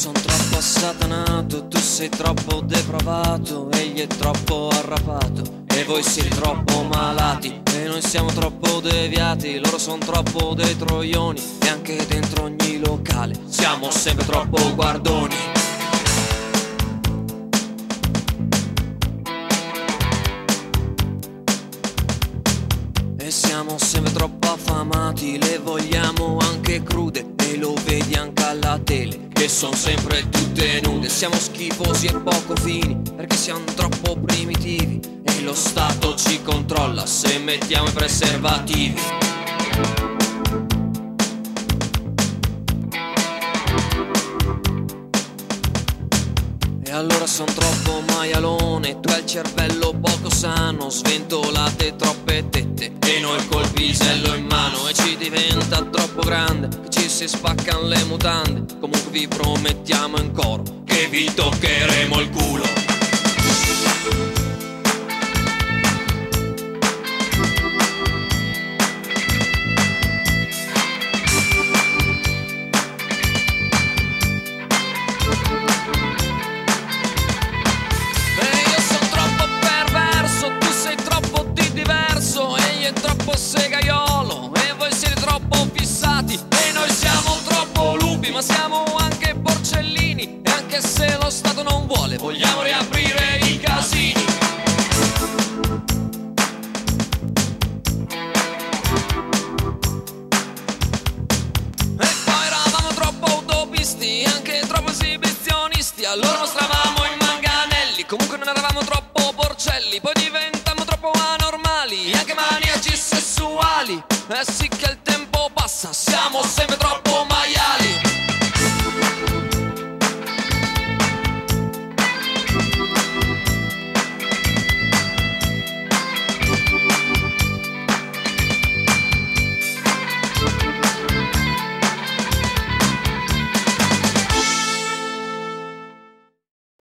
Sono troppo assatanato, tu sei troppo depravato, egli è troppo arrapato e voi siete troppo malati e noi siamo troppo deviati, loro sono troppo dei troioni e anche dentro ogni locale siamo sempre troppo guardoni. E siamo sempre troppo affamati, le vogliamo anche crude e lo vedi anche alla tele che sono sempre tutte nude. Siamo schifosi e poco fini perché siamo troppo primitivi e lo Stato ci controlla se mettiamo i preservativi. E allora son troppo maialone, tu hai il cervello poco sano, sventolate troppe tette e noi col pisello in mano e ci diventa troppo grande che ci si spaccano le mutande. Comunque vi promettiamo in coro che vi toccheremo il culo. Segaiolo e voi siete troppo fissati e noi siamo troppo lupi ma siamo anche porcellini e anche se lo Stato non vuole vogliamo riaprire i casini. E poi eravamo troppo utopisti e anche troppo esibizionisti, allora mostravamo i manganelli, comunque non eravamo troppo porcelli, poi diventammo troppo anormali e anche maniaci sessuali. Eh sì che il tempo passa, siamo sempre